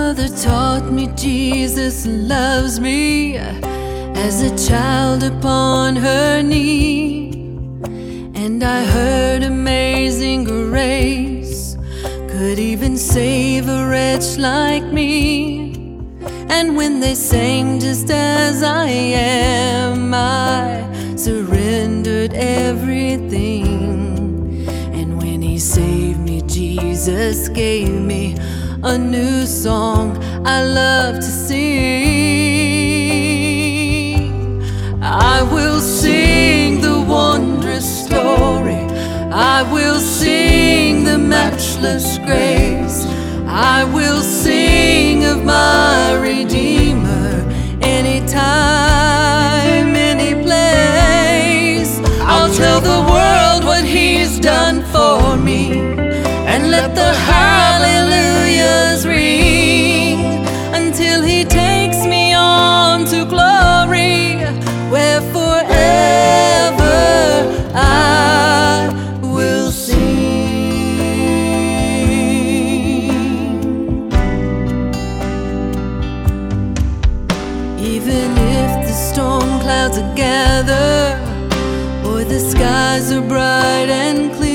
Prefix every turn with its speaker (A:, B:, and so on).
A: mother taught me Jesus loves me as a child upon her knee. And I heard Amazing Grace could even save a wretch like me. And when they sang Just As I Am, I surrendered everything. And when He saved me, Jesus gave me a new song I love to sing. I will sing the wondrous story, I will sing the matchless grace, I will sing of my Redeemer anytime, any place. I'll tell the world what He's done for me, and let the hallelujahs ring until He takes me on to glory, where forever I will sing. Even if the storm clouds are gathered, or the skies are bright and clear,